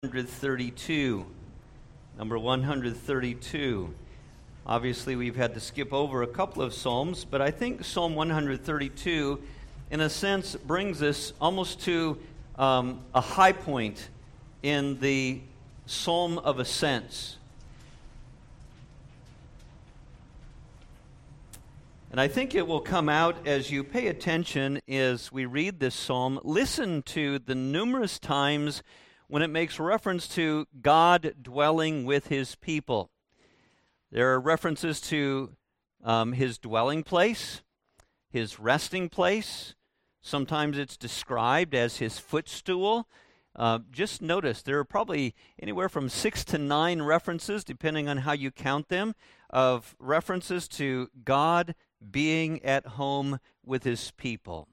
132. Number 132. Obviously, we've had to skip over a couple of Psalms, but I think Psalm 132, in a sense, brings us almost to a high point in the Psalm of Ascents. And I think it will come out as you pay attention as we read this psalm. Listen to the numerous times when it makes reference to God dwelling with his people. There are references to his dwelling place, his resting place. Sometimes it's described as his footstool. Just notice there are probably anywhere from 6 to 9 references, depending on how you count them, of references to God being at home with his people.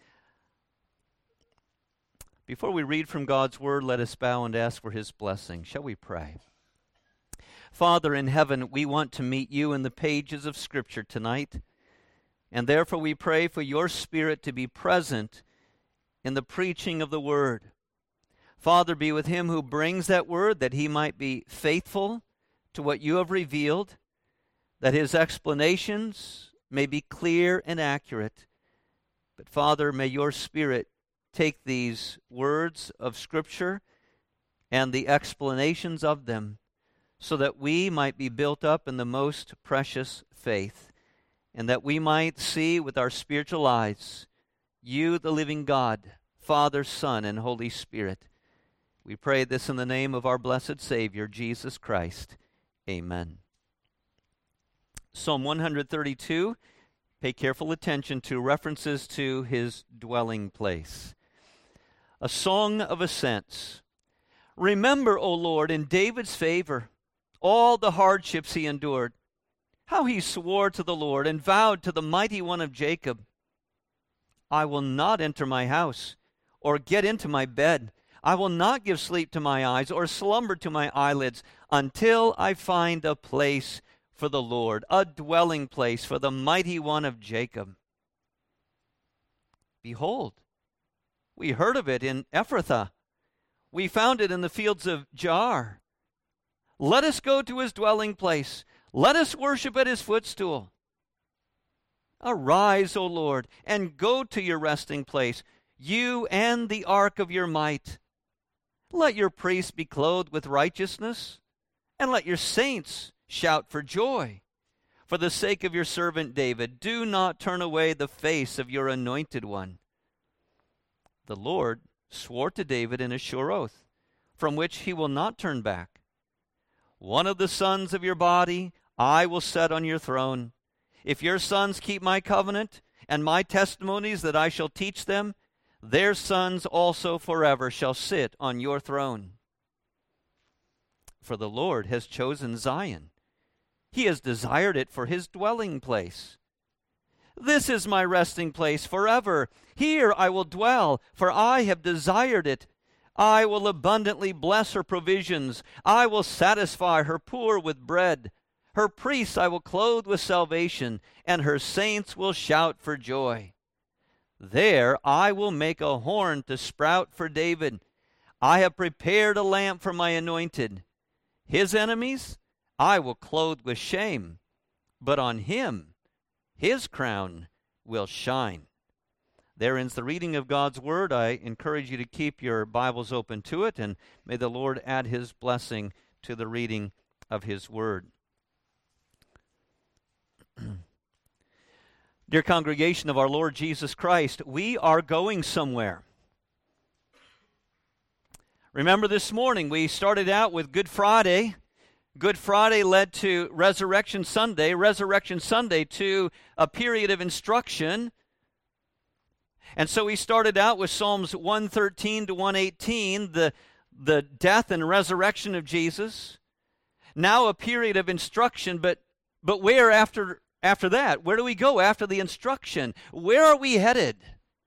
Before we read from God's word, let us bow and ask for his blessing. Shall we pray? Father in heaven, we want to meet you in the pages of Scripture tonight, and therefore we pray for your Spirit to be present in the preaching of the word. Father, be with him who brings that word, that he might be faithful to what you have revealed, that his explanations may be clear and accurate. But Father, may your Spirit take these words of Scripture and the explanations of them so that we might be built up in the most precious faith, and that we might see with our spiritual eyes you, the living God, Father, Son, and Holy Spirit. We pray this in the name of our blessed Savior, Jesus Christ. Amen. Psalm 132, pay careful attention to references to his dwelling place. A song of ascents. Remember, O Lord, in David's favor, all the hardships he endured, how he swore to the Lord and vowed to the mighty one of Jacob, I will not enter my house or get into my bed. I will not give sleep to my eyes or slumber to my eyelids until I find a place for the Lord, a dwelling place for the mighty one of Jacob. Behold, we heard of it in Ephrathah. We found it in the fields of Jaar. Let us go to his dwelling place. Let us worship at his footstool. Arise, O Lord, and go to your resting place, you and the ark of your might. Let your priests be clothed with righteousness, and let your saints shout for joy. For the sake of your servant David, do not turn away the face of your anointed one. The Lord swore to David in a sure oath, from which he will not turn back. One of the sons of your body I will set on your throne. If your sons keep my covenant and my testimonies that I shall teach them, their sons also forever shall sit on your throne. For the Lord has chosen Zion. He has desired it for his dwelling place. This is my resting place forever. Here I will dwell, for I have desired it. I will abundantly bless her provisions. I will satisfy her poor with bread. Her priests I will clothe with salvation, and her saints will shout for joy. There I will make a horn to sprout for David. I have prepared a lamp for my anointed. His enemies I will clothe with shame, but on him his crown will shine. There ends the reading of God's word. I encourage you to keep your Bibles open to it, and may the Lord add his blessing to the reading of his word. Dear congregation of our Lord Jesus Christ, we are going somewhere. Remember this morning we started out with Good Friday. Good Friday led to Resurrection Sunday to a period of instruction. And so we started out with Psalms 113 to 118, the death and resurrection of Jesus. Now a period of instruction, but where after that? Where do we go after the instruction? Where are we headed?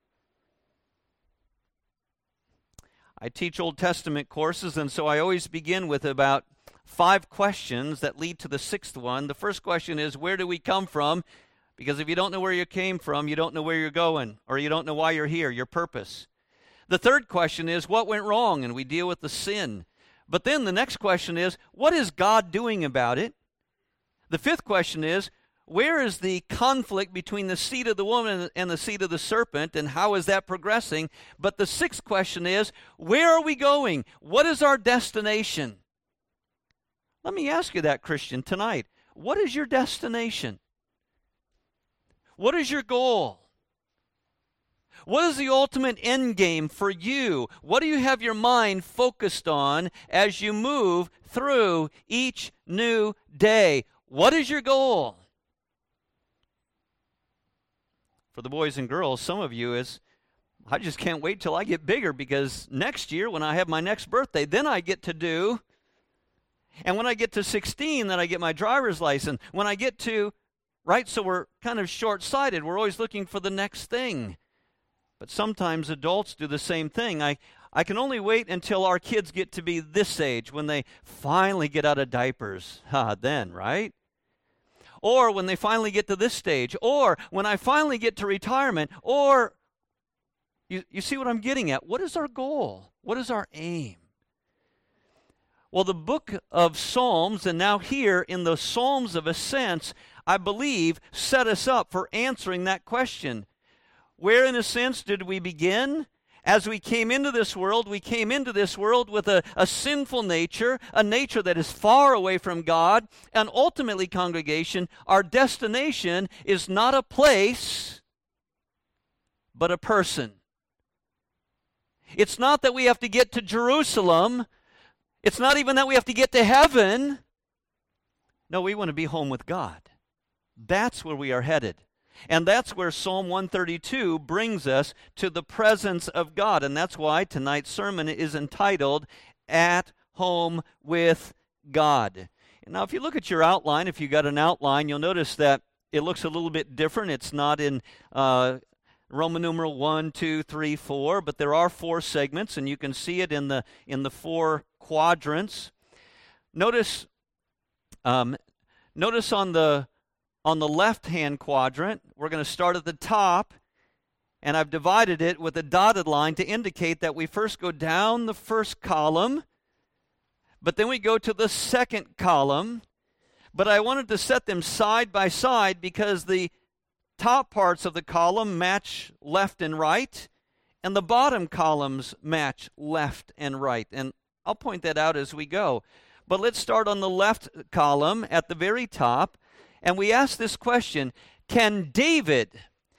I teach Old Testament courses, and so I always begin with about 5 questions that lead to the 6th one. The first question is, where do we come from? Because if you don't know where you came from, you don't know where you're going, or you don't know why you're here, your purpose. The third question is, what went wrong? And we deal with the sin. But then the next question is, what is God doing about it? The fifth question is, where is the conflict between the seed of the woman and the seed of the serpent, and how is that progressing? But the sixth question is, where are we going? What is our destination? Let me ask you that, Christian, tonight. What is your destination? What is your goal? What is the ultimate end game for you? What do you have your mind focused on as you move through each new day? What is your goal? For the boys and girls, some of you is, I just can't wait till I get bigger, because next year when I have my next birthday, then I get to do, and when I get to 16, then I get my driver's license. When I get to, right, so we're kind of short-sighted. We're always looking for the next thing. But sometimes adults do the same thing. I can only wait until our kids get to be this age, when they finally get out of diapers. Then, right? Or when they finally get to this stage. Or when I finally get to retirement. Or, you see what I'm getting at? What is our goal? What is our aim? Well, the book of Psalms, and now here in the Psalms of Ascents, I believe set us up for answering that question. Where, in a sense, did we begin? As we came into this world, we came into this world with a sinful nature, a nature that is far away from God, and ultimately, congregation, our destination is not a place, but a person. It's not that we have to get to Jerusalem. It's not even that we have to get to heaven. No, we want to be home with God. That's where we are headed. And that's where Psalm 132 brings us, to the presence of God. And that's why tonight's sermon is entitled, At Home with God. Now, if you look at your outline, if you got an outline, you'll notice that it looks a little bit different. It's not in Roman numeral 1, 2, 3, 4, but there are 4 segments, and you can see it in the 4 quadrants. Notice on the left-hand quadrant, we're going to start at the top, and I've divided it with a dotted line to indicate that we first go down the first column, but then we go to the second column. But I wanted to set them side by side because the top parts of the column match left and right, and the bottom columns match left and right. And I'll point that out as we go. But let's start on the left column at the very top. And we ask this question, can David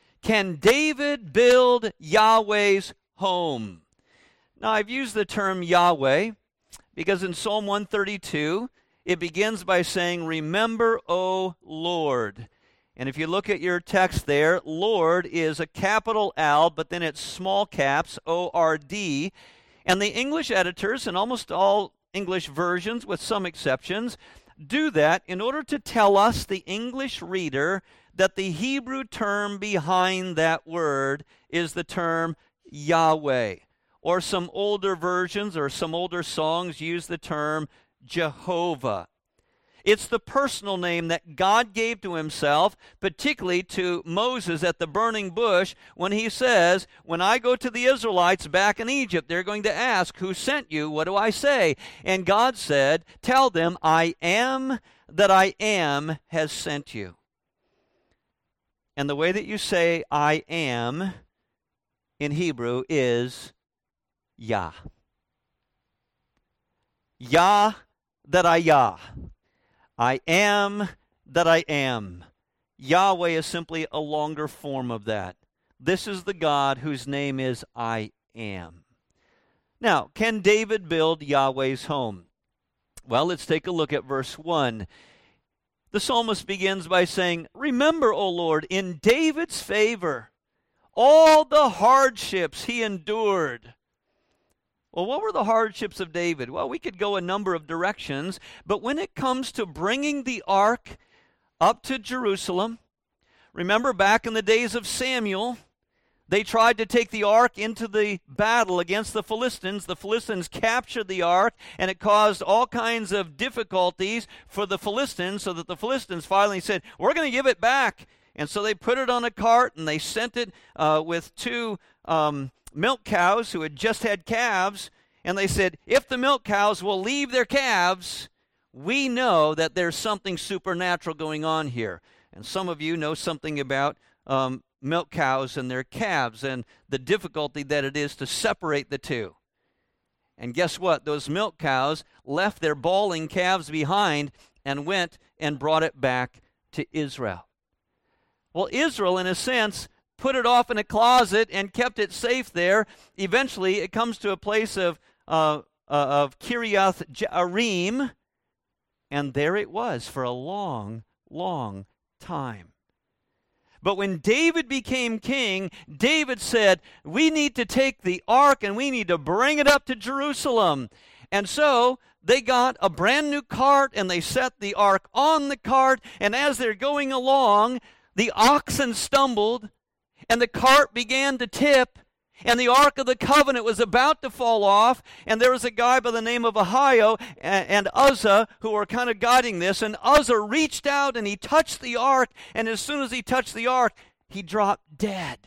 build Yahweh's home? Now, I've used the term Yahweh because in Psalm 132, it begins by saying, remember, O Lord. And if you look at your text there, Lord is a capital L, but then it's small caps, O-R-D. And the English editors, and almost all English versions with some exceptions, do that in order to tell us, the English reader, that the Hebrew term behind that word is the term Yahweh. Or some older versions or some older songs use the term Jehovah. It's the personal name that God gave to himself, particularly to Moses at the burning bush, when he says, when I go to the Israelites back in Egypt, they're going to ask, who sent you? What do I say? And God said, tell them, I am that I am has sent you. And the way that you say I am in Hebrew is Yah. Yah that I Yah. I am that I am. Yahweh is simply a longer form of that. This is the God whose name is I am. Now, can David build Yahweh's home? Well, let's take a look at verse 1. The psalmist begins by saying, remember, O Lord, in David's favor, all the hardships he endured. Well, what were the hardships of David? Well, we could go a number of directions, but when it comes to bringing the ark up to Jerusalem, remember back in the days of Samuel, they tried to take the ark into the battle against the Philistines. The Philistines captured the ark, and it caused all kinds of difficulties for the Philistines, so that the Philistines finally said, we're going to give it back. And so they put it on a cart, and they sent it with 2 milk cows who had just had calves, And they said, if the milk cows will leave their calves, we know that there's something supernatural going on here. And some of you know something about milk cows and their calves and the difficulty that it is to separate the two. And guess what? Those milk cows left their bawling calves behind and went and brought it back to Israel. Well, Israel, in a sense, put it off in a closet and kept it safe there. Eventually, it comes to a place of Kiriath Jearim, and there it was for a long, long time. But when David became king, David said, we need to take the ark and we need to bring it up to Jerusalem. And so they got a brand new cart and they set the ark on the cart. And as they're going along, the oxen stumbled and the cart began to tip. And the Ark of the Covenant was about to fall off, and there was a guy by the name of Ahio and Uzzah who were kind of guiding this, and Uzzah reached out and he touched the Ark, and as soon as he touched the Ark, he dropped dead.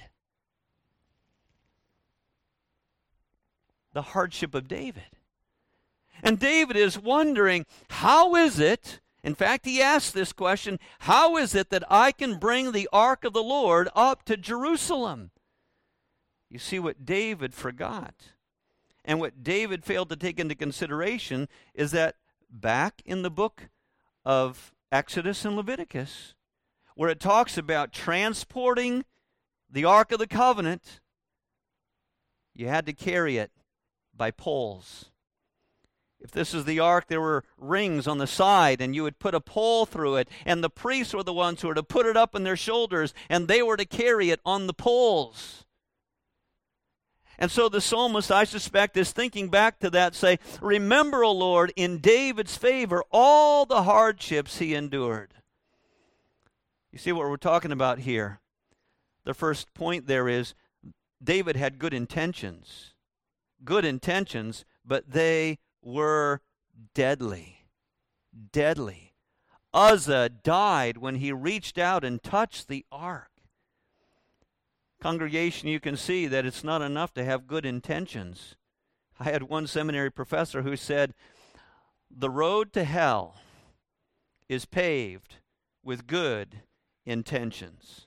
The hardship of David. And David is wondering, how is it, in fact, he asked this question, how is it that I can bring the Ark of the Lord up to Jerusalem? You see, what David forgot and what David failed to take into consideration is that back in the book of Exodus and Leviticus, where it talks about transporting the Ark of the Covenant, you had to carry it by poles. If this is the ark, there were rings on the side, and you would put a pole through it, and the priests were the ones who were to put it up on their shoulders, and they were to carry it on the poles. And so the psalmist, I suspect, is thinking back to that, say, remember, O Lord, in David's favor, all the hardships he endured. You see what we're talking about here? The first point there is David had good intentions. Good intentions, but they were deadly. Deadly. Uzzah died when he reached out and touched the ark. Congregation, you can see that it's not enough to have good intentions. I had one seminary professor who said, the road to hell is paved with good intentions.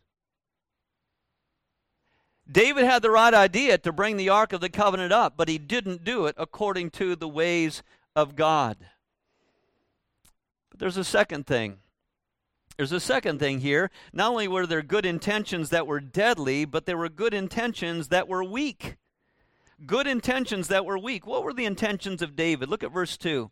David had the right idea to bring the Ark of the Covenant up, but he didn't do it according to the ways of God. But there's a second thing. There's a second thing here. Not only were there good intentions that were deadly, but there were good intentions that were weak. Good intentions that were weak. What were the intentions of David? Look at verse 2.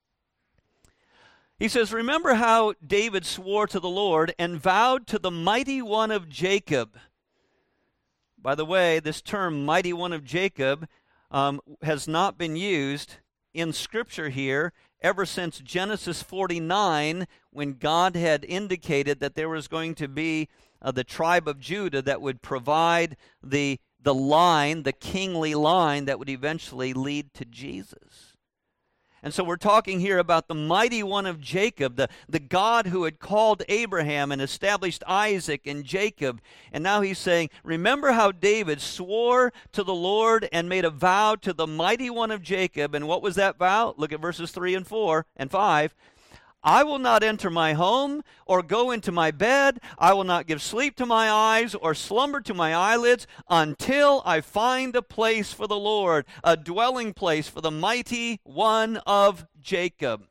He says, remember how David swore to the Lord and vowed to the mighty one of Jacob. By the way, this term, mighty one of Jacob, has not been used in Scripture here ever since Genesis 49, when God had indicated that there was going to be the tribe of Judah that would provide the line, the kingly line that would eventually lead to Jesus. And so we're talking here about the mighty one of Jacob, the God who had called Abraham and established Isaac and Jacob. And now he's saying, remember how David swore to the Lord and made a vow to the mighty one of Jacob. And what was that vow? Look at verses 3 and 4 and 5. I will not enter my home or go into my bed. I will not give sleep to my eyes or slumber to my eyelids until I find a place for the Lord, a dwelling place for the mighty one of Jacob.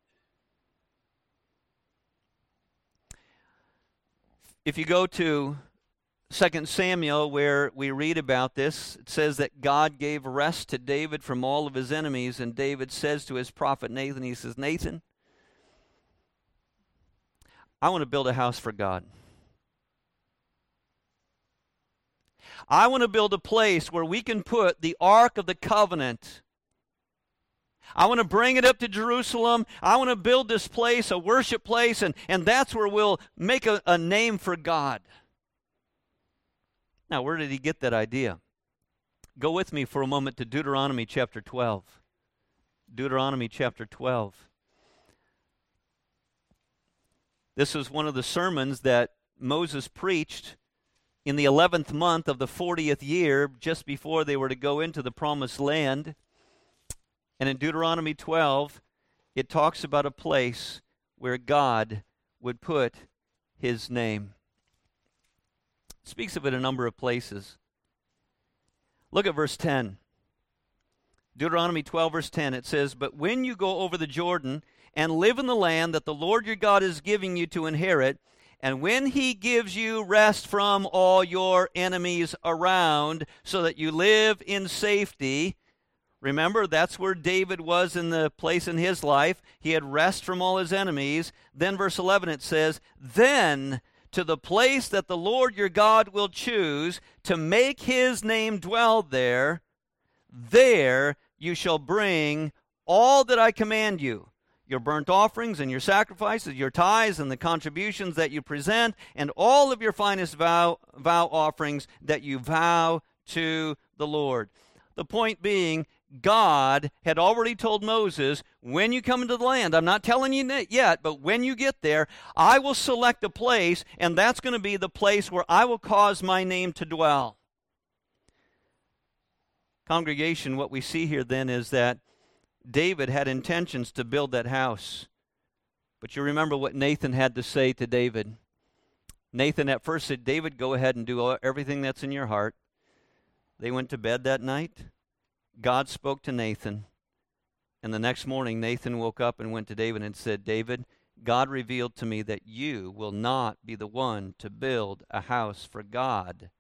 If you go to 2 Samuel, where we read about this, it says that God gave rest to David from all of his enemies, and David says to his prophet Nathan, he says, Nathan, I want to build a house for God. I want to build a place where we can put the Ark of the Covenant. I want to bring it up to Jerusalem. I want to build this place, a worship place, and that's where we'll make a name for God. Now, where did he get that idea? Go with me for a moment to Deuteronomy chapter 12. Deuteronomy chapter 12. This is one of the sermons that Moses preached in the 11th month of the 40th year, just before they were to go into the promised land. And in Deuteronomy 12, it talks about a place where God would put his name. It speaks of it a number of places. Look at verse 10. Deuteronomy 12, verse 10, it says, "But when you go over the Jordan and live in the land that the Lord your God is giving you to inherit, and when he gives you rest from all your enemies around, so that you live in safety." Remember, that's where David was in the place in his life. He had rest from all his enemies. Then verse 11, it says, "Then to the place that the Lord your God will choose to make his name dwell there, there you shall bring all that I command you, your burnt offerings and your sacrifices, your tithes and the contributions that you present, and all of your finest vow offerings that you vow to the Lord." The point being, God had already told Moses, when you come into the land, I'm not telling you yet, but when you get there, I will select a place, and that's going to be the place where I will cause my name to dwell. Congregation, what we see here then is that David had intentions to build that house. But you remember what Nathan had to say to David. Nathan at first said, "David, go ahead and do everything that's in your heart." They went to bed that night. God spoke to Nathan. And the next morning, Nathan woke up and went to David and said, "David, God revealed to me that you will not be the one to build a house for God."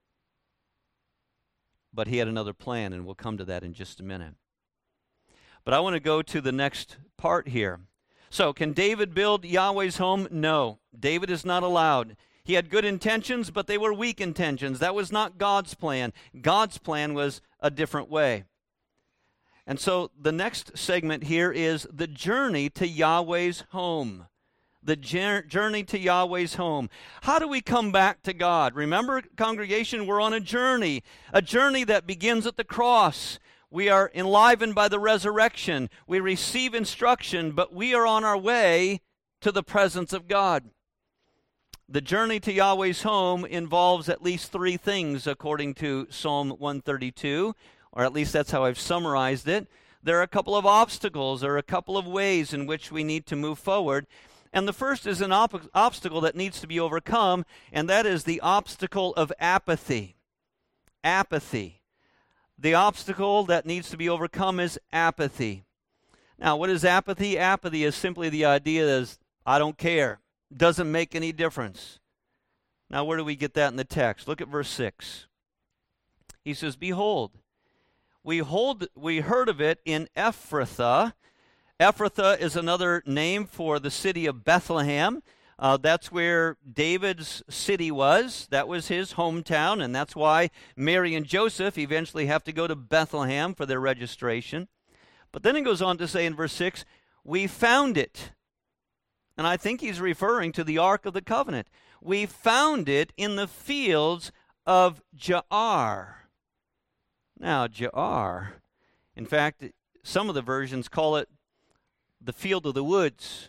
But he had another plan, and we'll come to that in just a minute. But I want to go to the next part here. So, can David build Yahweh's home? No. David is not allowed. He had good intentions, but they were weak intentions. That was not God's plan. God's plan was a different way. And so the next segment here is the journey to Yahweh's home. The journey to Yahweh's home. How do we come back to God? Remember, congregation, we're on a journey that begins at the cross. We are enlivened by the resurrection. We receive instruction, but we are on our way to the presence of God. The journey to Yahweh's home involves at least three things, according to Psalm 132, or at least that's how I've summarized it. There are a couple of obstacles, or a couple of ways in which we need to move forward. And the first is an obstacle that needs to be overcome, and that is the obstacle of apathy. Apathy. The obstacle that needs to be overcome is apathy. Now, what is apathy? Apathy is simply the idea that I don't care. Doesn't make any difference. Now, where do we get that in the text? Look at verse 6. He says, "Behold, we heard of it in Ephrathah." Ephrathah is another name for the city of Bethlehem. That's where David's city was. That was his hometown, and that's why Mary and Joseph eventually have to go to Bethlehem for their registration. But then it goes on to say in verse 6, "We found it." And I think he's referring to the Ark of the Covenant. "We found it in the fields of Jaar." Now, Jaar, in fact, some of the versions call it the field of the woods.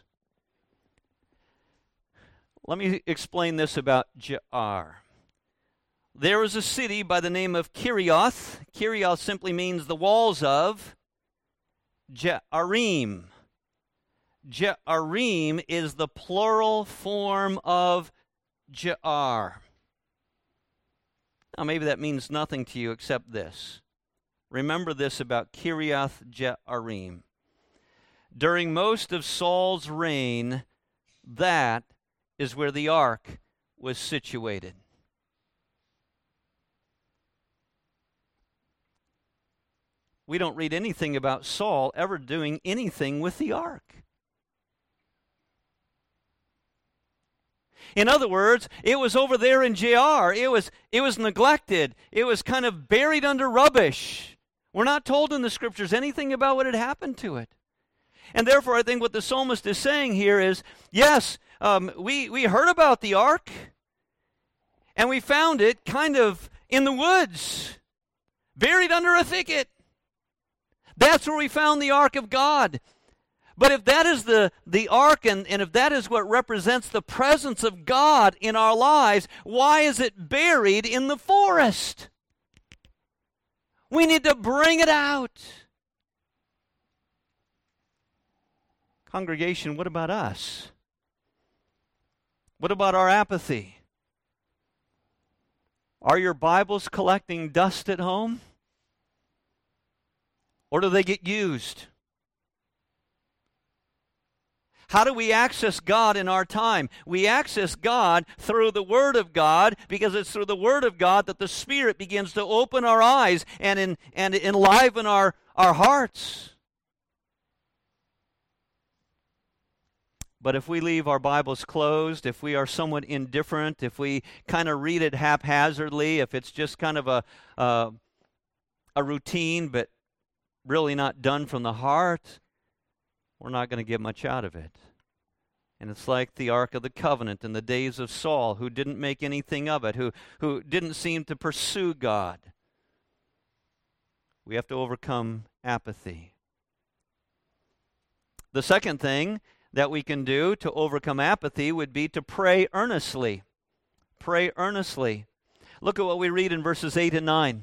Let me explain this about Jaar. There was a city by the name of Kirioth. Kirioth simply means the walls of. Jearim. Jearim is the plural form of Jaar. Now, maybe that means nothing to you except this. Remember this about Kirioth Jearim. During most of Saul's reign, that is where the ark was situated. We don't read anything about Saul ever doing anything with the ark. In other words, it was over there in Jaar. It was neglected. It was kind of buried under rubbish. We're not told in the scriptures anything about what had happened to it. And therefore, I think what the psalmist is saying here is, yes, we heard about the ark, and we found it kind of in the woods, buried under a thicket. That's where we found the ark of God. But if that is the ark, and if that is what represents the presence of God in our lives, why is it buried in the forest? We need to bring it out. Congregation, what about us? What about our apathy? Are your Bibles collecting dust at home? Or do they get used? How do we access God in our time? We access God through the Word of God, because it's through the Word of God that the Spirit begins to open our eyes and enliven our hearts. But if we leave our Bibles closed, if we are somewhat indifferent, if we kind of read it haphazardly, if it's just kind of a routine but really not done from the heart, we're not going to get much out of it. And it's like the Ark of the Covenant in the days of Saul, who didn't make anything of it, who didn't seem to pursue God. We have to overcome apathy. The second thing that we can do to overcome apathy would be to pray earnestly. Pray earnestly. Look at what we read in verses 8 and 9.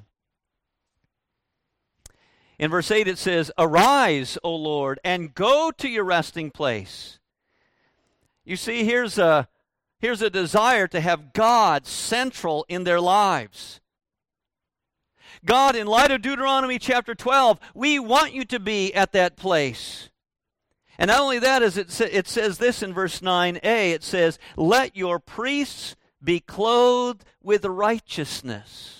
In verse 8 it says, "Arise, O Lord, and go to your resting place." You see, here's a desire to have God central in their lives. God, in light of Deuteronomy chapter 12, we want you to be at that place. And not only that, as it says this in verse 9a, it says, "Let your priests be clothed with righteousness."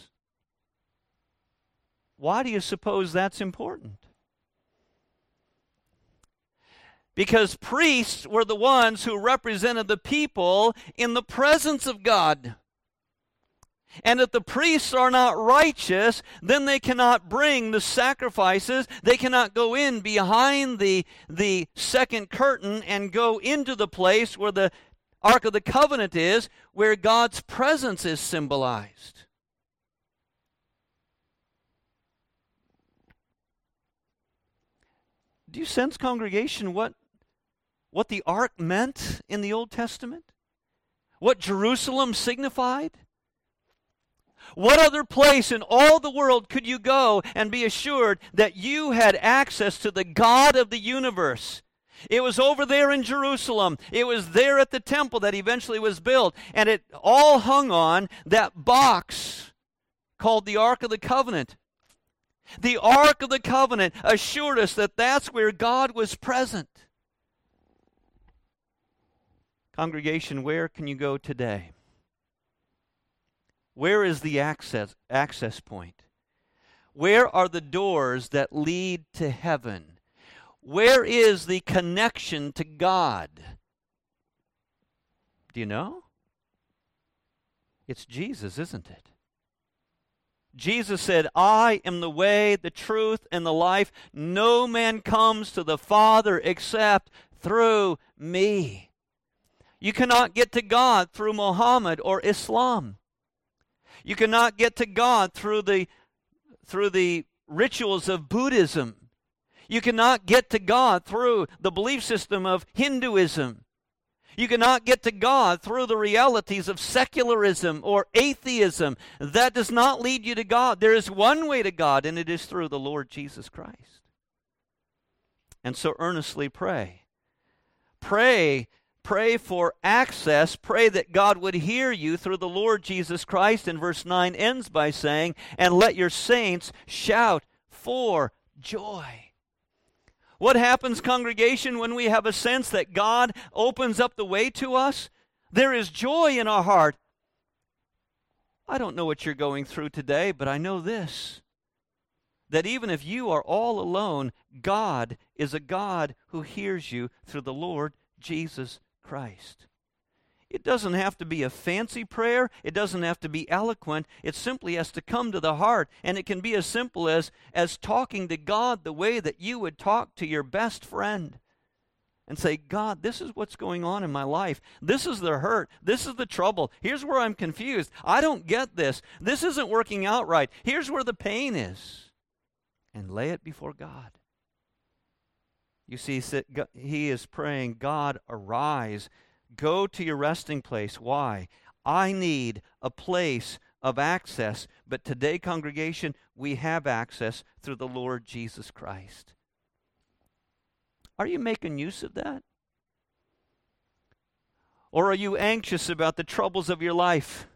Why do you suppose that's important? Because priests were the ones who represented the people in the presence of God. And if the priests are not righteous, then they cannot bring the sacrifices. They cannot go in behind the second curtain and go into the place where the Ark of the Covenant is, where God's presence is symbolized. Do you sense, congregation, what the ark meant in the Old Testament? What Jerusalem signified? What other place in all the world could you go and be assured that you had access to the God of the universe? It was over there in Jerusalem. It was there at the temple that eventually was built. And it all hung on that box called the Ark of the Covenant. The Ark of the Covenant assured us that that's where God was present. Congregation, where can you go today? Where is the access point? Where are the doors that lead to heaven? Where is the connection to God? Do you know? It's Jesus, isn't it? Jesus said, "I am the way, the truth, and the life. No man comes to the Father except through me." You cannot get to God through Muhammad or Islam. You cannot get to God through the rituals of Buddhism. You cannot get to God through the belief system of Hinduism. You cannot get to God through the realities of secularism or atheism. That does not lead you to God. There is one way to God, and it is through the Lord Jesus Christ. And so earnestly pray. Pray for access. Pray that God would hear you through the Lord Jesus Christ. And verse 9 ends by saying, "And let your saints shout for joy." What happens, congregation, when we have a sense that God opens up the way to us? There is joy in our heart. I don't know what you're going through today, but I know this, that even if you are all alone, God is a God who hears you through the Lord Jesus Christ. It doesn't have to be a fancy prayer. It doesn't have to be eloquent. It simply has to come to the heart. And it can be as simple as talking to God the way that you would talk to your best friend. And say, "God, this is what's going on in my life. This is the hurt. This is the trouble. Here's where I'm confused. I don't get this. This isn't working out right. Here's where the pain is." And lay it before God. You see, he is praying, "God, arise. Go to your resting place." Why? I need a place of access. But today, congregation, we have access through the Lord Jesus Christ. Are you making use of that? Or are you anxious about the troubles of your life?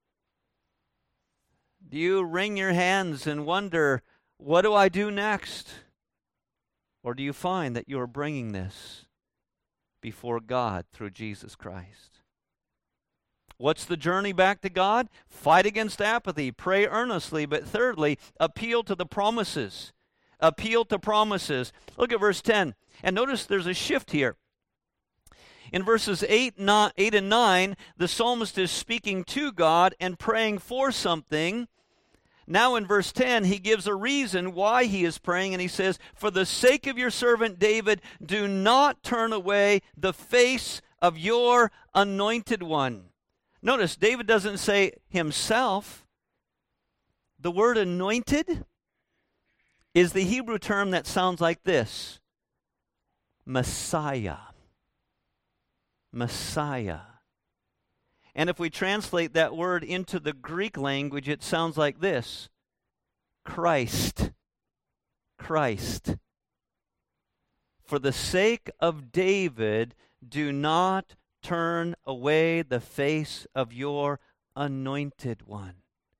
Do you wring your hands and wonder, what do I do next? Or do you find that you are bringing this before God through Jesus Christ? What's the journey back to God? Fight against apathy. Pray earnestly. But thirdly, appeal to the promises. Appeal to promises. Look at verse 10. And notice there's a shift here. In verses 8 and 9, the psalmist is speaking to God and praying for something. Now in verse 10, he gives a reason why he is praying, and he says, "For the sake of your servant David, do not turn away the face of your anointed one." Notice, David doesn't say himself. The word anointed is the Hebrew term that sounds like this: Messiah. Messiah. And if we translate that word into the Greek language, it sounds like this: Christ. Christ. For the sake of David, do not turn away the face of your anointed one.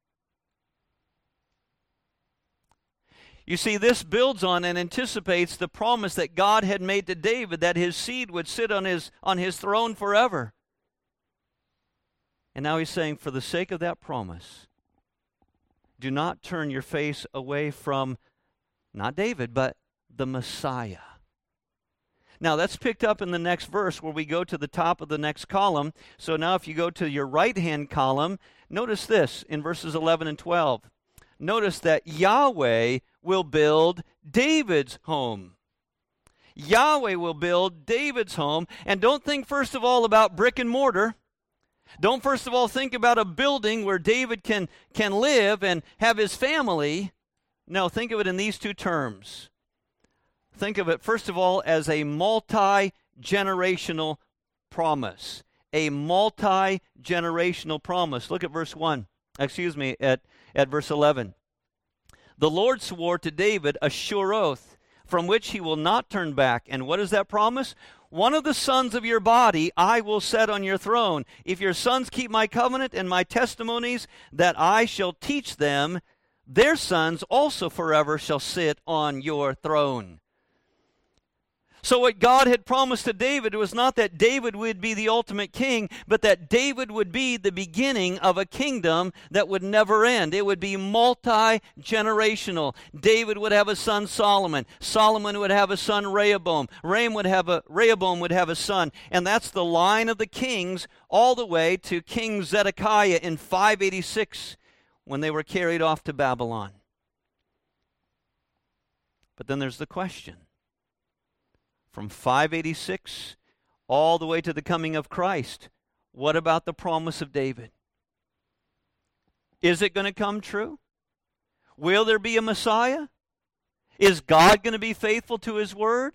You see, this builds on and anticipates the promise that God had made to David that his seed would sit on his throne forever. And now he's saying, for the sake of that promise, do not turn your face away from, not David, but the Messiah. Now that's picked up in the next verse where we go to the top of the next column. So now if you go to your right-hand column, notice this in verses 11 and 12. Notice that Yahweh will build David's home. Yahweh will build David's home. And don't think first of all about brick and mortar. Don't first of all think about a building where David can live and have his family. No, think of it in these two terms. Think of it, first of all, as a multi-generational promise. A multi-generational promise. Look at verse 1. At verse 11. The Lord swore to David a sure oath, from which he will not turn back. And what is that promise? One of the sons of your body I will set on your throne. If your sons keep my covenant and my testimonies that I shall teach them, their sons also forever shall sit on your throne. So what God had promised to David was not that David would be the ultimate king, but that David would be the beginning of a kingdom that would never end. It would be multi-generational. David would have a son Solomon. Solomon would have a son Rehoboam. Rehoboam would have a son. And that's the line of the kings all the way to King Zedekiah in 586 when they were carried off to Babylon. But then there's the question. From 586 all the way to the coming of Christ, what about the promise of David? Is it going to come true? Will there be a Messiah? Is God going to be faithful to his word?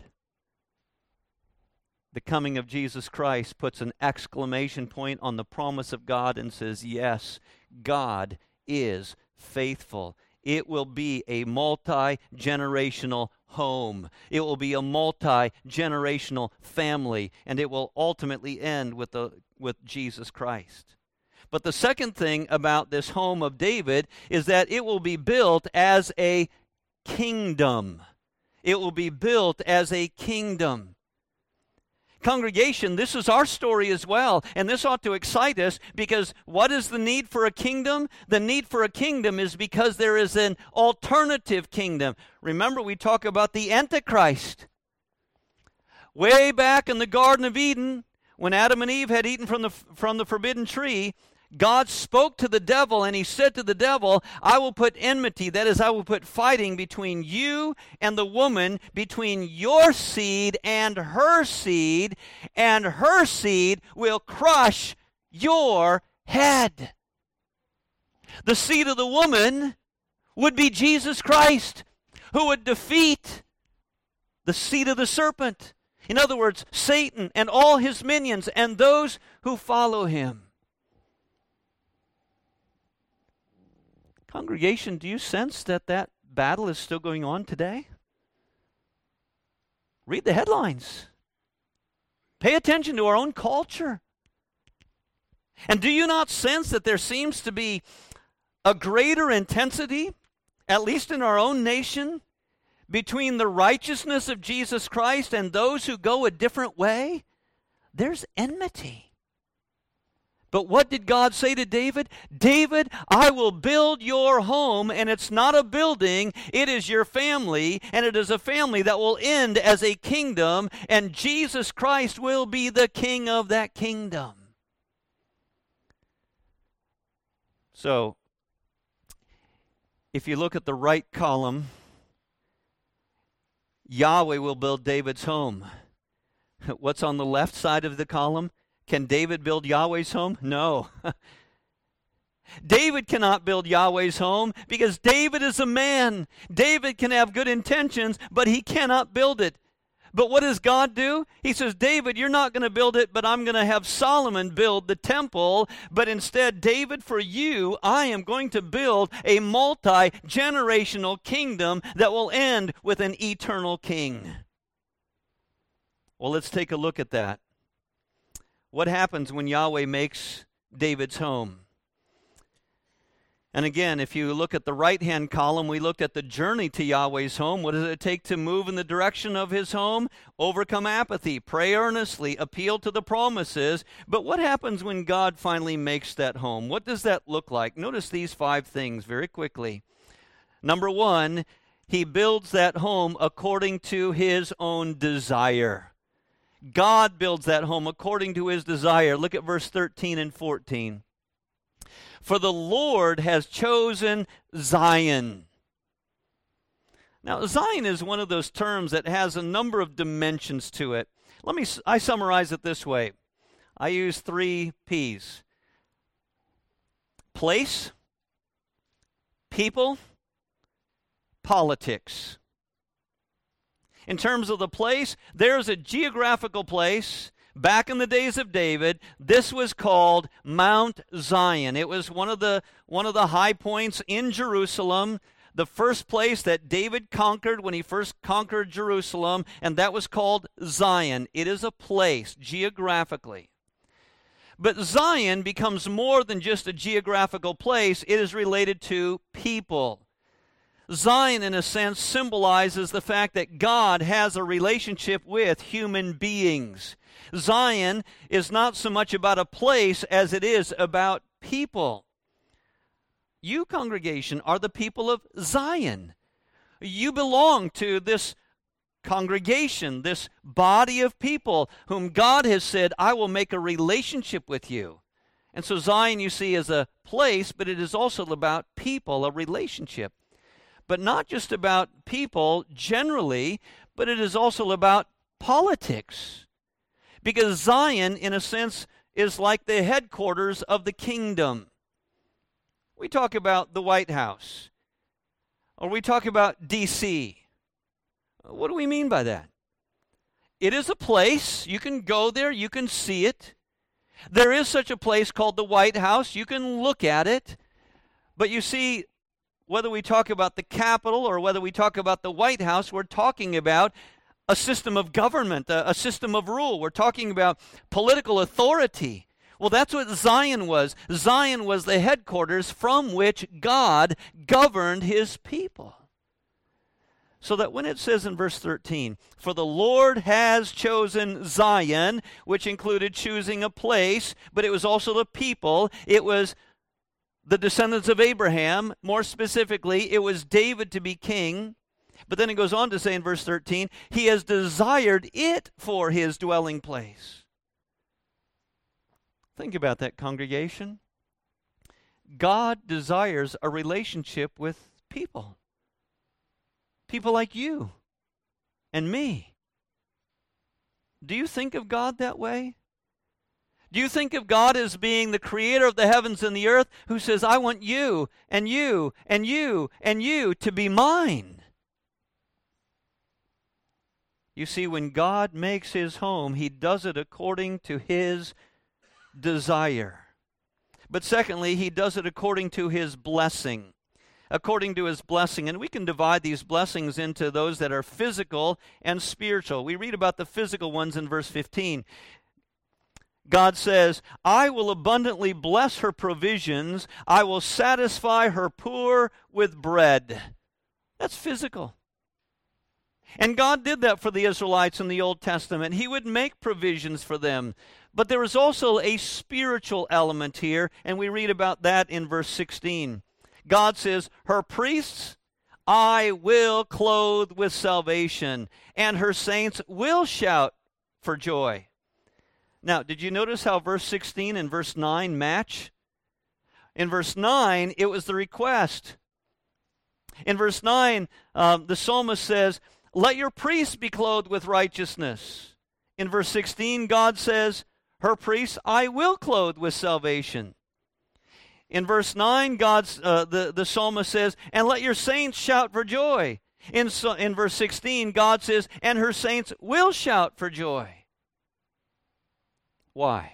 The coming of Jesus Christ puts an exclamation point on the promise of God and says, yes, God is faithful. It will be a multi-generational home. It will be a multi-generational family, and it will ultimately end with Jesus Christ. But the second thing about this home of David is that it will be built as a kingdom. It will be built as a kingdom. Congregation, this is our story as well, and this ought to excite us, because what is the need for a kingdom? The need for a kingdom is because there is an alternative kingdom. Remember, we talk about the Antichrist. Way back in the Garden of Eden, when Adam and Eve had eaten from the forbidden tree, God spoke to the devil, and he said to the devil, I will put enmity, that is, I will put fighting between you and the woman, between your seed, and her seed will crush your head. The seed of the woman would be Jesus Christ, who would defeat the seed of the serpent. In other words, Satan and all his minions and those who follow him. Congregation, do you sense that battle is still going on today? Read the headlines. Pay attention to our own culture. And do you not sense that there seems to be a greater intensity, at least in our own nation, between the righteousness of Jesus Christ and those who go a different way? There's enmity. But what did God say to David? David, I will build your home, and it's not a building, it is your family, and it is a family that will end as a kingdom, and Jesus Christ will be the king of that kingdom. So, if you look at the right column, Yahweh will build David's home. What's on the left side of the column? Can David build Yahweh's home? No. David cannot build Yahweh's home because David is a man. David can have good intentions, but he cannot build it. But what does God do? He says, David, you're not going to build it, but I'm going to have Solomon build the temple. But instead, David, for you, I am going to build a multi-generational kingdom that will end with an eternal king. Well, let's take a look at that. What happens when Yahweh makes David's home? And again, if you look at the right-hand column, we looked at the journey to Yahweh's home. What does it take to move in the direction of his home? Overcome apathy, pray earnestly, appeal to the promises. But what happens when God finally makes that home? What does that look like? Notice these 5 things very quickly. Number 1, he builds that home according to his own desire. God builds that home according to his desire. Look at verse 13 and 14. For the Lord has chosen Zion. Now, Zion is one of those terms that has a number of dimensions to it. I summarize it this way. I use 3 P's. Place, people, politics. In terms of the place, there's a geographical place. Back in the days of David, this was called Mount Zion. It was one of the high points in Jerusalem, the first place that David conquered when he first conquered Jerusalem, and that was called Zion. It is a place geographically. But Zion becomes more than just a geographical place. It is related to people. Zion, in a sense, symbolizes the fact that God has a relationship with human beings. Zion is not so much about a place as it is about people. You, congregation, are the people of Zion. You belong to this congregation, this body of people whom God has said, I will make a relationship with you. And so Zion, you see, is a place, but it is also about people, a relationship. But not just about people generally, but it is also about politics. Because Zion, in a sense, is like the headquarters of the kingdom. We talk about the White House, or we talk about D.C. What do we mean by that? It is a place. You can go there. You can see it. There is such a place called the White House. You can look at it. But you see, whether we talk about the Capitol or whether we talk about the White House, we're talking about a system of government, a system of rule. We're talking about political authority. Well, that's what Zion was. Zion was the headquarters from which God governed his people. So that when it says in verse 13, for the Lord has chosen Zion, which included choosing a place, but it was also the people. It was the descendants of Abraham. More specifically, it was David to be king. But then it goes on to say in verse 13, he has desired it for his dwelling place. Think about that, congregation. God desires a relationship with people. People like you and me. Do you think of God that way? Do you think of God as being the creator of the heavens and the earth who says, I want you and you and you and you to be mine? You see, when God makes his home, he does it according to his desire. But secondly, he does it according to his blessing. according to his blessing. And we can divide these blessings into those that are physical and spiritual. We read about the physical ones in verse 15. God says, I will abundantly bless her provisions. I will satisfy her poor with bread. That's physical. And God did that for the Israelites in the Old Testament. He would make provisions for them. But there is also a spiritual element here, and we read about that in verse 16. God says, her priests I will clothe with salvation, and her saints will shout for joy. Now, did you notice how verse 16 and verse 9 match? In verse 9, it was the request. In verse 9, the psalmist says, let your priests be clothed with righteousness. In verse 16, God says, her priests I will clothe with salvation. In verse 9, the psalmist says, and let your saints shout for joy. In verse 16, God says, and her saints will shout for joy. Why?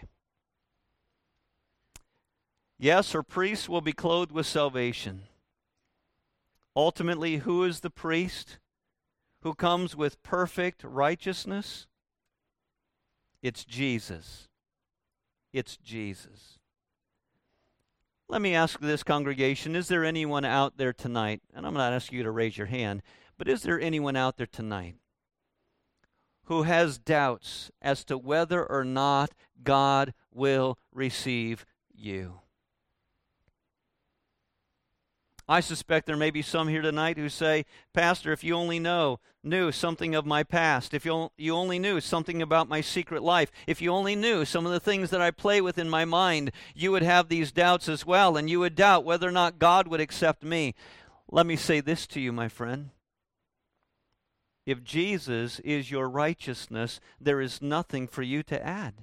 Yes, her priests will be clothed with salvation. Ultimately, who is the priest who comes with perfect righteousness? It's Jesus. It's Jesus. Let me ask this congregation, is there anyone out there tonight, and I'm not asking you to raise your hand, but is there anyone out there tonight who has doubts as to whether or not God will receive you? I suspect there may be some here tonight who say, Pastor, if you only knew something of my past, if you only knew something about my secret life, if you only knew some of the things that I play with in my mind, you would have these doubts as well, and you would doubt whether or not God would accept me. Let me say this to you, my friend. If Jesus is your righteousness, there is nothing for you to add.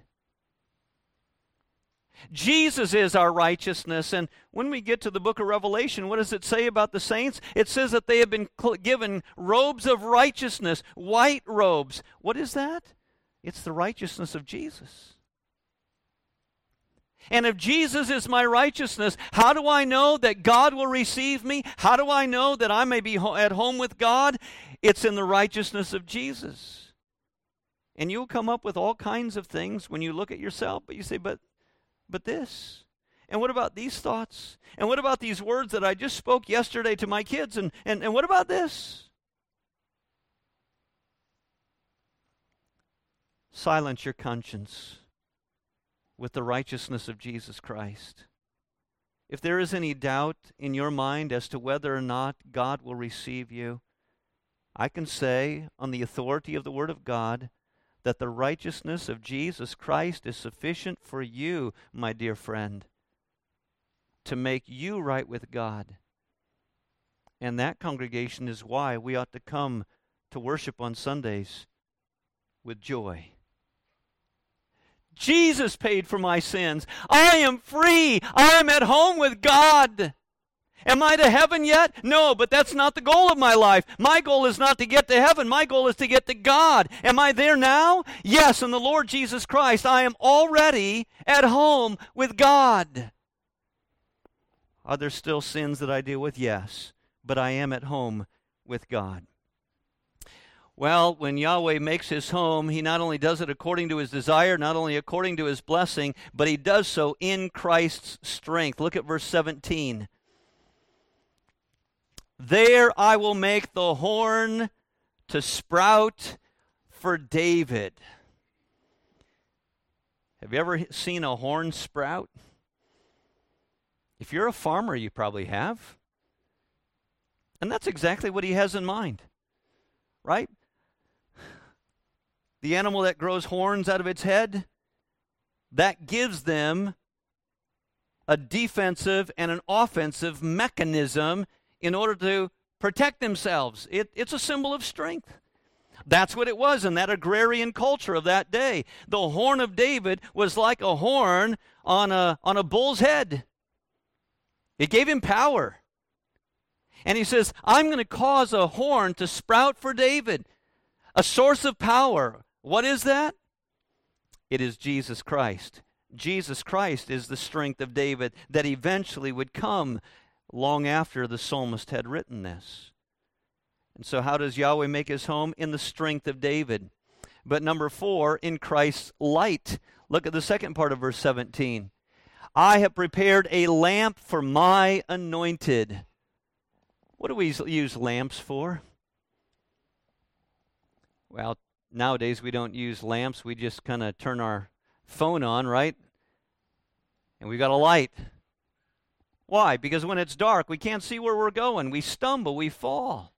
Jesus is our righteousness. And when we get to the book of Revelation, what does it say about the saints? It says that they have been given robes of righteousness, white robes. What is that? It's the righteousness of Jesus. And if Jesus is my righteousness, how do I know that God will receive me? How do I know that I may be at home with God? It's in the righteousness of Jesus. And you'll come up with all kinds of things when you look at yourself, but you say, but this, and what about these thoughts? And what about these words that I just spoke yesterday to my kids? And what about this? Silence your conscience with the righteousness of Jesus Christ. If there is any doubt in your mind as to whether or not God will receive you, I can say on the authority of the Word of God that the righteousness of Jesus Christ is sufficient for you, my dear friend, to make you right with God. And that, congregation, is why we ought to come to worship on Sundays with joy. Jesus paid for my sins. I am free. I am at home with God. Am I to heaven yet? No, but that's not the goal of my life. My goal is not to get to heaven. My goal is to get to God. Am I there now? Yes, in the Lord Jesus Christ, I am already at home with God. Are there still sins that I deal with? Yes, but I am at home with God. Well, when Yahweh makes his home, he not only does it according to his desire, not only according to his blessing, but he does so in Christ's strength. Look at verse 17. There I will make the horn to sprout for David. Have you ever seen a horn sprout? If you're a farmer, you probably have. And that's exactly what he has in mind, right? The animal that grows horns out of its head, that gives them a defensive and an offensive mechanism in order to protect themselves. It's a symbol of strength. That's what it was in that agrarian culture of that day. The horn of David was like a horn on a bull's head. It gave him power. And he says, I'm going to cause a horn to sprout for David, a source of power. What is that? It is Jesus Christ. Jesus Christ is the strength of David that eventually would come long after the psalmist had written this. And so how does Yahweh make his home? In the strength of David. But number 4, in Christ's light. Look at the second part of verse 17. I have prepared a lamp for my anointed. What do we use lamps for? Well, nowadays we don't use lamps. We just kind of turn our phone on, right? And we got a light. Why? Because when it's dark, we can't see where we're going. We stumble, we fall.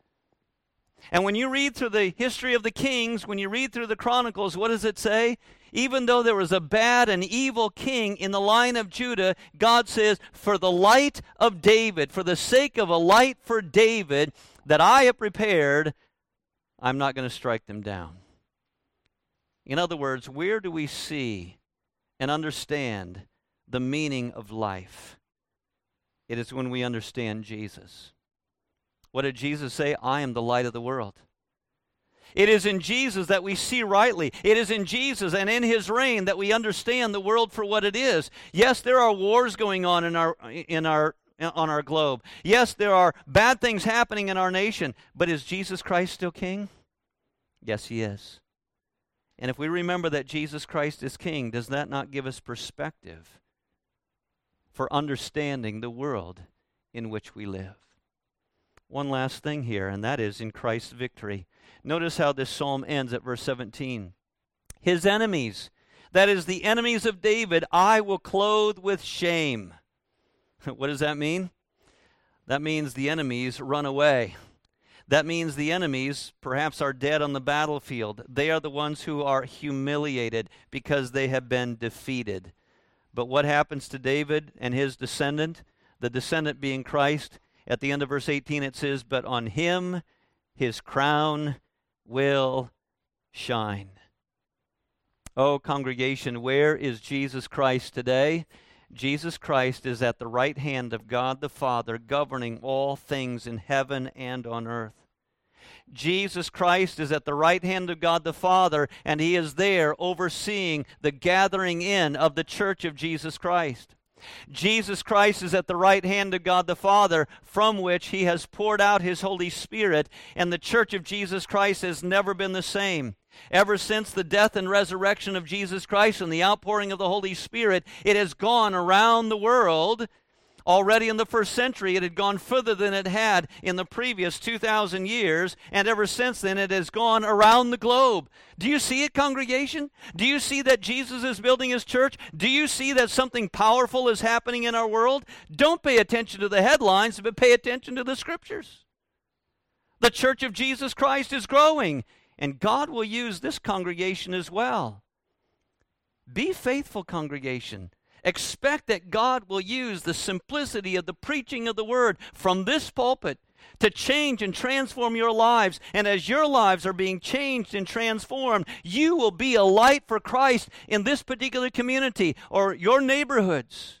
And when you read through the history of the kings, when you read through the Chronicles, what does it say? Even though there was a bad and evil king in the line of Judah, God says, for the light of David, for the sake of a light for David that I have prepared, I'm not going to strike them down. In other words, where do we see and understand the meaning of life? It is when we understand Jesus. What did Jesus say? I am the light of the world. It is in Jesus that we see rightly. It is in Jesus and in his reign that we understand the world for what it is. Yes, there are wars going on on our globe. Yes, there are bad things happening in our nation, but is Jesus Christ still king? Yes, he is. And if we remember that Jesus Christ is king, does that not give us perspective for understanding the world in which we live? One last thing here, and that is in Christ's victory. Notice how this psalm ends at verse 17. His enemies, that is the enemies of David, I will clothe with shame. What does that mean? That means the enemies run away. That means the enemies perhaps are dead on the battlefield. They are the ones who are humiliated because they have been defeated. But what happens to David and his descendant? The descendant being Christ. At the end of verse 18 it says, but on him his crown will shine. Oh, congregation, where is Jesus Christ today? Jesus Christ is at the right hand of God the Father, governing all things in heaven and on earth. Jesus Christ is at the right hand of God the Father, and he is there overseeing the gathering in of the church of Jesus Christ. Jesus Christ is at the right hand of God the Father, from which he has poured out his Holy Spirit, and the church of Jesus Christ has never been the same. Ever since the death and resurrection of Jesus Christ and the outpouring of the Holy Spirit, it has gone around the world. Already in the first century, it had gone further than it had in the previous 2,000 years, and ever since then, it has gone around the globe. Do you see it, congregation? Do you see that Jesus is building his church? Do you see that something powerful is happening in our world? Don't pay attention to the headlines, but pay attention to the Scriptures. The church of Jesus Christ is growing, and God will use this congregation as well. Be faithful, congregation. Expect that God will use the simplicity of the preaching of the word from this pulpit to change and transform your lives. And as your lives are being changed and transformed, you will be a light for Christ in this particular community or your neighborhoods.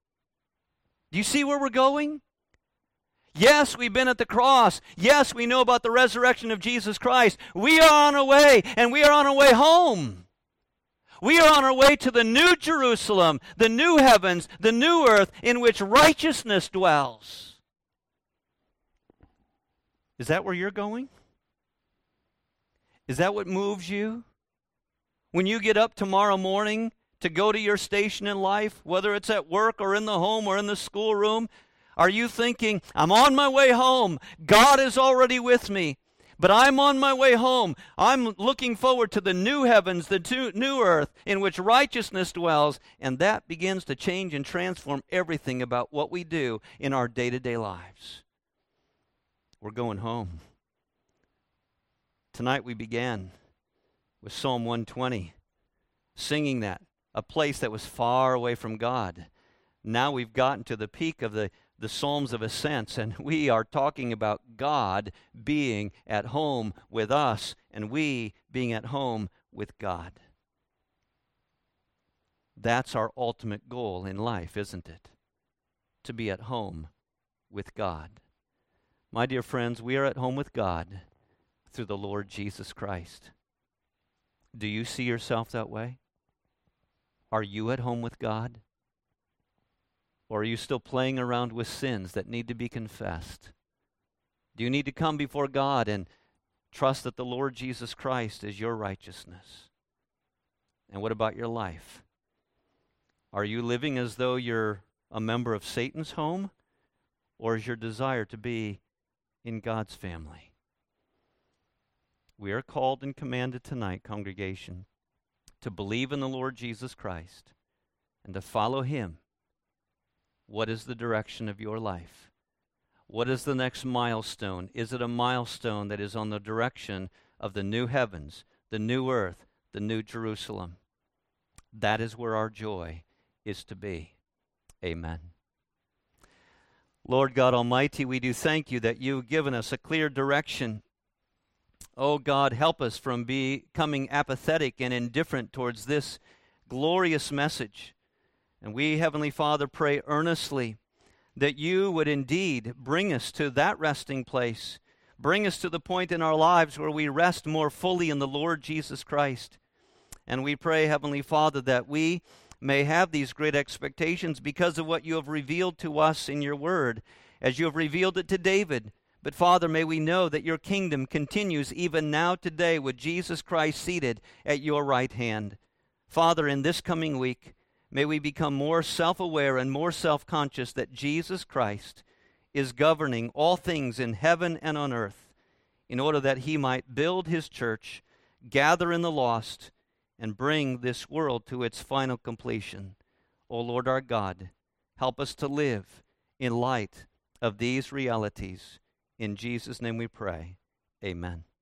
Do you see where we're going? Yes, we've been at the cross. Yes, we know about the resurrection of Jesus Christ. We are on our way, and we are on our way home. We are on our way to the new Jerusalem, the new heavens, the new earth in which righteousness dwells. Is that where you're going? Is that what moves you? When you get up tomorrow morning to go to your station in life, whether it's at work or in the home or in the schoolroom, are you thinking, I'm on my way home. God is already with me. But I'm on my way home. I'm looking forward to the new heavens, the new earth in which righteousness dwells. And that begins to change and transform everything about what we do in our day-to-day lives. We're going home. Tonight we began with Psalm 120, singing that, a place that was far away from God. Now we've gotten to the peak of the Psalms of Ascents, and we are talking about God being at home with us, and we being at home with God. That's our ultimate goal in life, isn't it? To be at home with God. My dear friends, we are at home with God through the Lord Jesus Christ. Do you see yourself that way? Are you at home with God? Or are you still playing around with sins that need to be confessed? Do you need to come before God and trust that the Lord Jesus Christ is your righteousness? And what about your life? Are you living as though you're a member of Satan's home? Or is your desire to be in God's family? We are called and commanded tonight, congregation, to believe in the Lord Jesus Christ and to follow Him. What is the direction of your life? What is the next milestone? Is it a milestone that is on the direction of the new heavens, the new earth, the new Jerusalem? That is where our joy is to be. Amen. Lord God Almighty, we do thank you that you've given us a clear direction. Oh God, help us from becoming apathetic and indifferent towards this glorious message. And we, Heavenly Father, pray earnestly that you would indeed bring us to that resting place, bring us to the point in our lives where we rest more fully in the Lord Jesus Christ. And we pray, Heavenly Father, that we may have these great expectations because of what you have revealed to us in your word, as you have revealed it to David. But Father, may we know that your kingdom continues even now today with Jesus Christ seated at your right hand. Father, in this coming week, may we become more self-aware and more self-conscious that Jesus Christ is governing all things in heaven and on earth in order that he might build his church, gather in the lost, and bring this world to its final completion. O Lord our God, help us to live in light of these realities. In Jesus' name we pray. Amen.